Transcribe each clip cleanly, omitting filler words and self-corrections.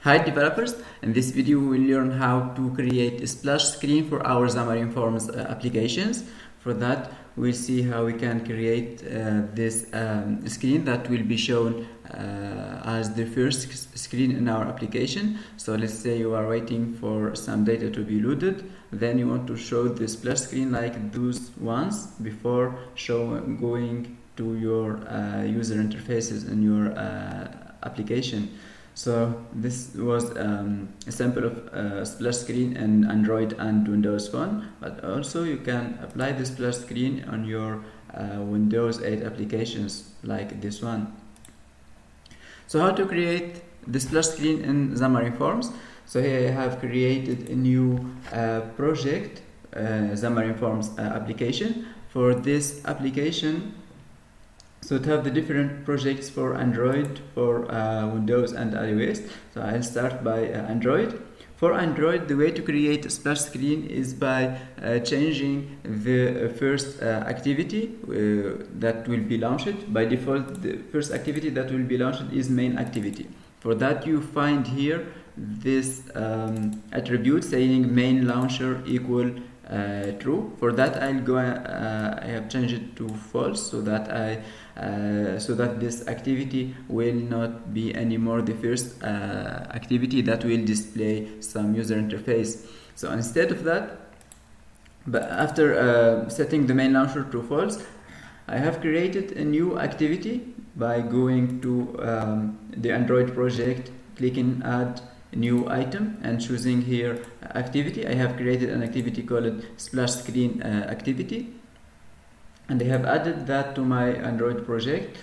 Hi developers, in this video we will learn how to create a splash screen for our Xamarin Forms applications. For that we'll see how we can create this screen that will be shown as the first screen in our application. So let's say you are waiting for some data to be loaded, then you want to show the splash screen like those ones before going to your user interfaces in your application. So this was a sample of splash screen in Android and Windows Phone, but also you can apply the splash screen on your Windows 8 applications like this one. So how to create the splash screen in Xamarin Forms? So here I have created a new project, Xamarin Forms application. For this application, so to have the different projects for Android, for Windows and iOS. So I'll start by Android. For Android, the way to create a splash screen is by changing the first activity that will be launched. By default, the first activity that will be launched is main activity. For that, you find here this attribute saying main launcher equal true. For that, I have changed it to false, so that this activity will not be anymore the first activity that will display some user interface. So instead of that, but after setting the main launcher to false, I have created a new activity by going to the Android project, clicking add new item and choosing here activity. I have created an activity called splash screen activity, and I have added that to my Android project.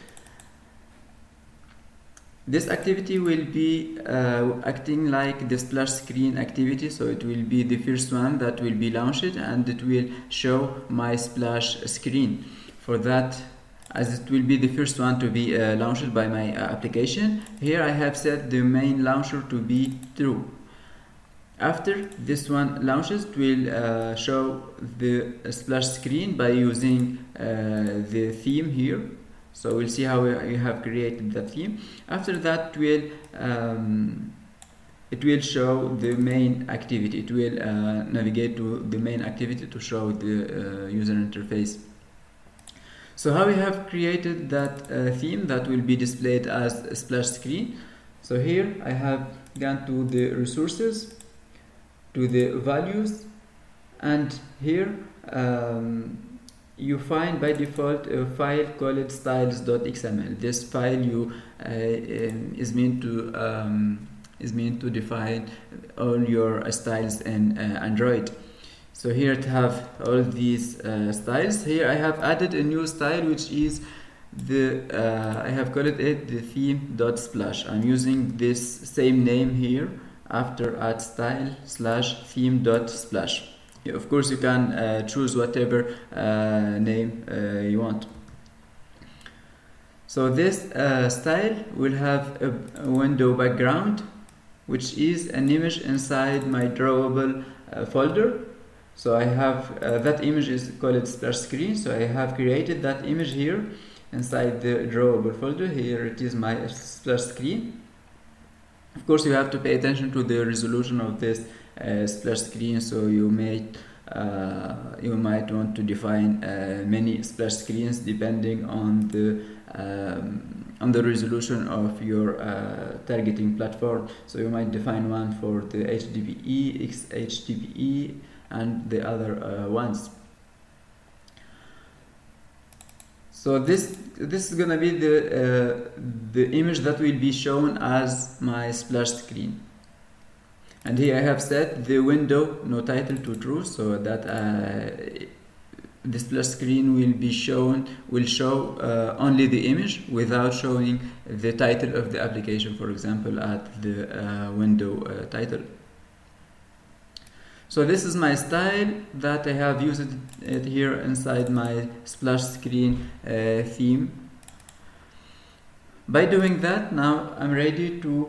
This activity will be acting like the splash screen activity, so it will be the first one that will be launched and it will show my splash screen. For that, as it will be the first one to be launched by my application, here I have set the main launcher to be true. After this one launches, it will show the splash screen by using the theme here. So we'll see how we have created the theme. After that, it will show the main activity. It will navigate to the main activity to show the user interface. So how we have created that theme that will be displayed as a splash screen. So here I have gone to the resources, to the values, and here you find by default a file called styles.xml. This file is meant to define all your styles in Android. So here to have all these styles. Here I have added a new style, which is I have called it the theme.splash. I'm using this same name here after add style / theme.splash. Of course, you can choose whatever name you want. So this style will have a window background, which is an image inside my drawable folder. So I have that image is called splash screen. So I have created that image here inside the drawable folder. Here it is my splash screen. Of course, you have to pay attention to the resolution of this splash screen. So you might want to define many splash screens depending on the resolution of your targeting platform. So you might define one for the HDPE, XHDPE, and the other ones. So this is gonna be the image that will be shown as my splash screen. And here I have set the window no title to true, so that the splash screen will show only the image without showing the title of the application, for example, at the window title. So this is my style that I have used it here inside my splash screen theme. By doing that, now I'm ready to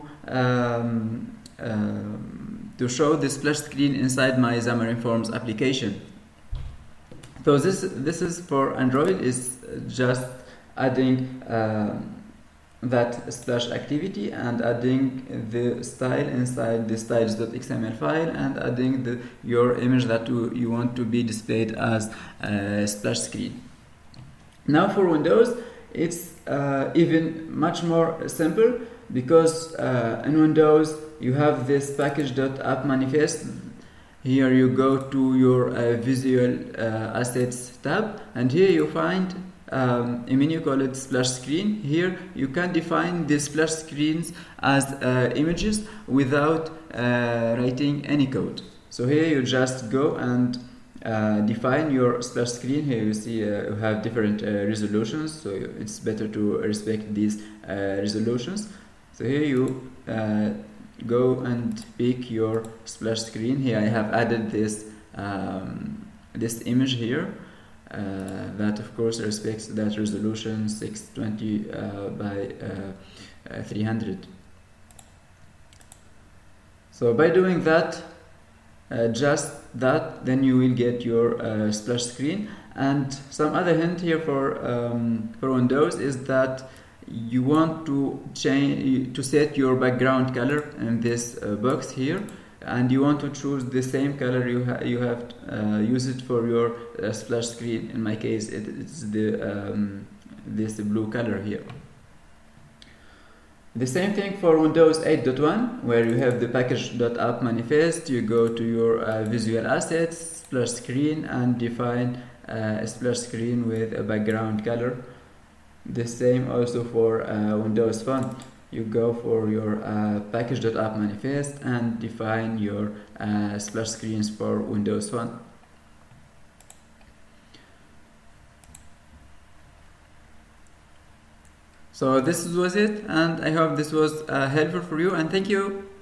show the splash screen inside my Xamarin Forms application. So this is for Android, is just adding that splash activity and adding the style inside the styles.xml file and adding your image that you want to be displayed as a splash screen. Now for Windows, it's even much more simple, because in Windows you have this package.app manifest. Here you go to your visual assets tab, and here you find a menu called splash screen. Here you can define the splash screens as images without writing any code. So here you just go and define your splash screen. Here you see you have different resolutions, so it's better to respect these resolutions. So here you go and pick your splash screen. Here I have added this this image here that of course respects that resolution 620 by 300. So by doing that, just that, then you will get your splash screen. And some other hint here for Windows is that you want to set your background color in this box here, and you want to choose the same color you have used for your splash screen. In my case, it's the this blue color here. The same thing for Windows 8.1, where you have the package.app manifest. You go to your visual assets, splash screen, and define a splash screen with a background color. The same also for Windows Phone. You go for your package.app manifest and define your splash screens for Windows Phone. So this was it, and I hope this was helpful for you, and thank you.